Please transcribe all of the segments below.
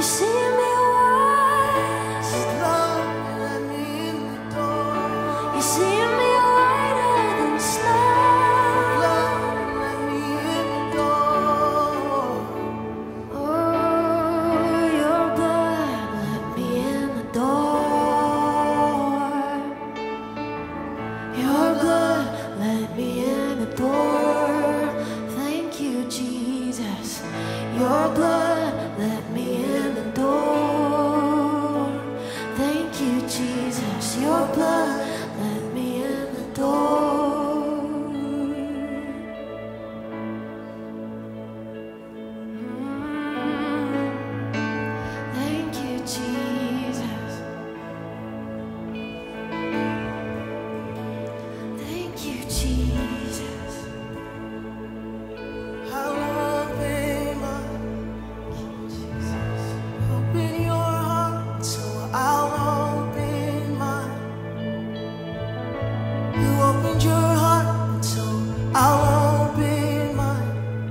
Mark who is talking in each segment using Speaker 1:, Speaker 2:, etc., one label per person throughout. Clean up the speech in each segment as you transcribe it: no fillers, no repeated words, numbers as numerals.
Speaker 1: Your blood let me in the door. Thank you, Jesus. Your blood let me in the door. Thank you, Jesus. Thank you, Jesus.
Speaker 2: Opened your heart, so I'll open mine.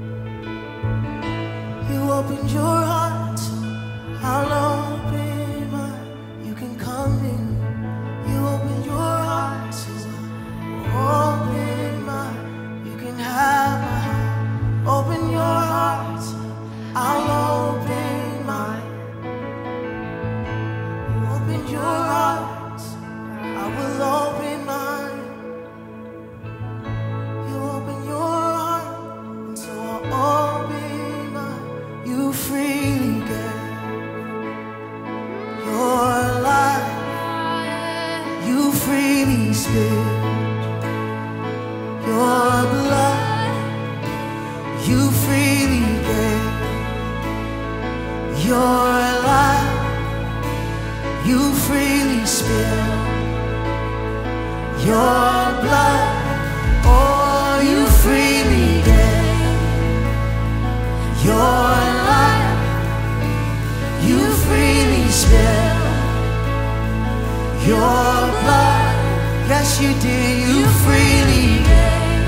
Speaker 2: You opened your heart, so I'll open mine. You can come in. You opened your heart, so I'll open mine. You can have my heart. Open your heart, so I'll open mine. You opened your heart, so I will open mine. You freely gave your life. You freely spilled your blood. You freely gave your life. You freely spilled your blood. Oh, you freely gave your life. You freely spilled your blood. Yes, you did. You freely gave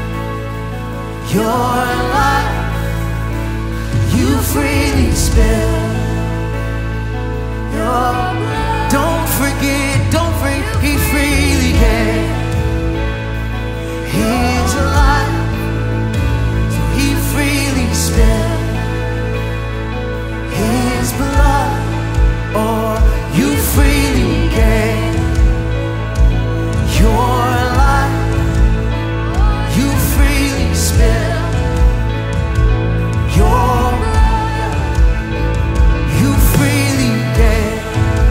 Speaker 2: your life. You freely spilled your blood. Don't forget, he freely gave his life. So he freely spilled his blood. Oh, you freely gave your life. You freely spilled your blood. You freely gave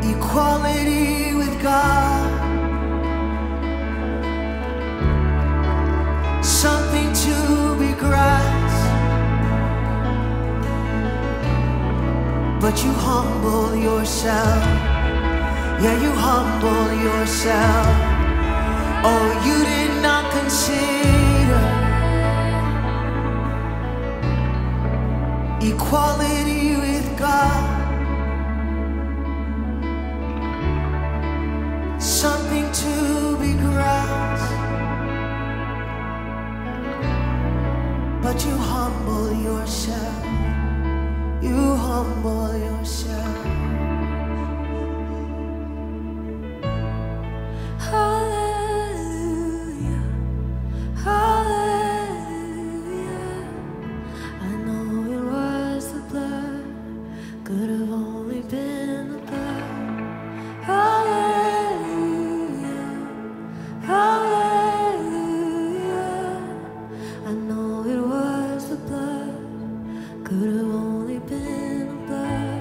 Speaker 2: equality with God, something to be grasped, but you humble yourself. Yeah, you humble yourself. Oh, you did not consider equality with God, something to be grasped, but you humble yourself. You humble yourself.
Speaker 1: Hallelujah, hallelujah. I know it was the blood, could have only been the blood. Hallelujah, hallelujah. I know it was the blood, could have only been the blood.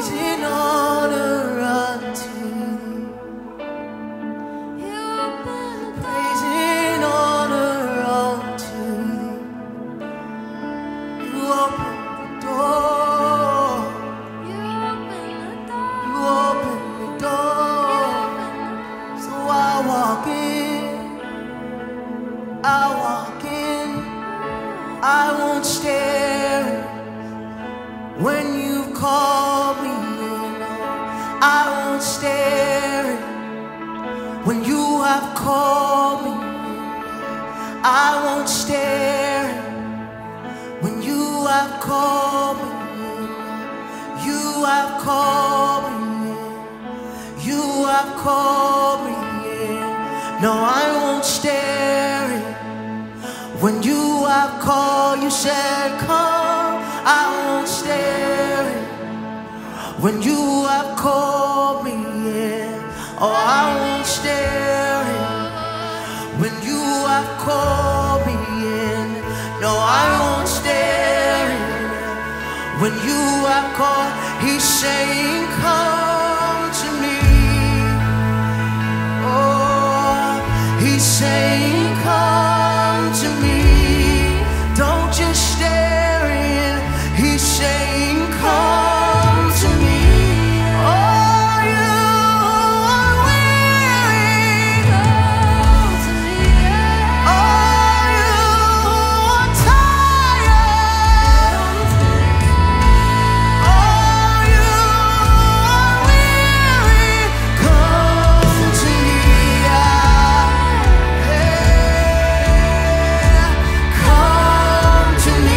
Speaker 2: praise and honor unto thee. Praise and honor unto thee. You open the door. You open the door. So I walk in. I walk in. I won't stare when you've called me in. I won't stare when you have called me in. I won't stare when you have called me in. You have called me in. You have called me in. No, I won't stare when you have called. You said come. I won't stare when you have called me in. Oh, I won't stare when you have called me in. No, I won't stare when you have called. He's saying come to me. Oh, he's saying come to me. Don't just stare in. He's saying come to me. Oh, you are weary. Come to me. Oh, you are tired. Oh, you are weary. Come to me. Come to me.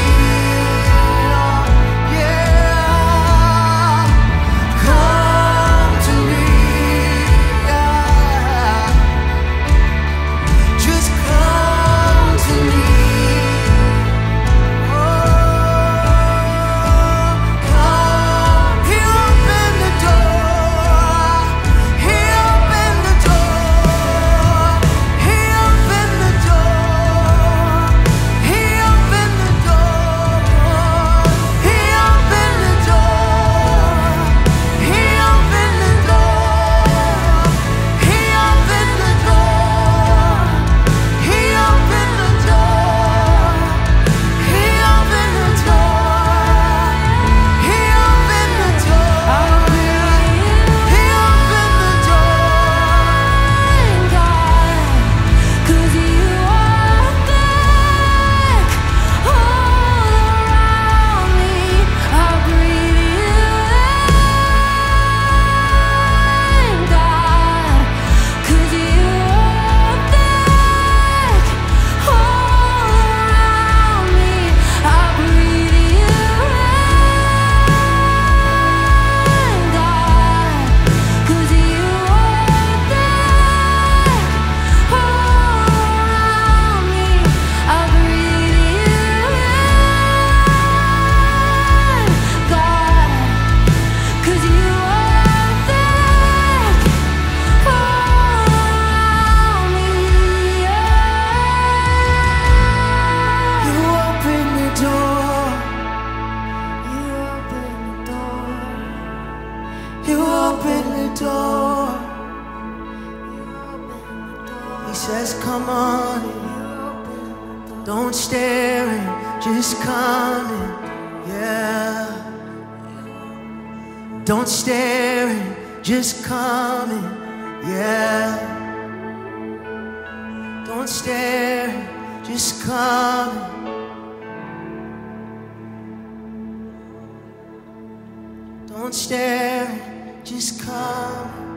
Speaker 2: He says, come on in. Don't stare and just come in. Yeah. Don't stare and just come in. Yeah. Don't stare and just come in. Don't stare, just come.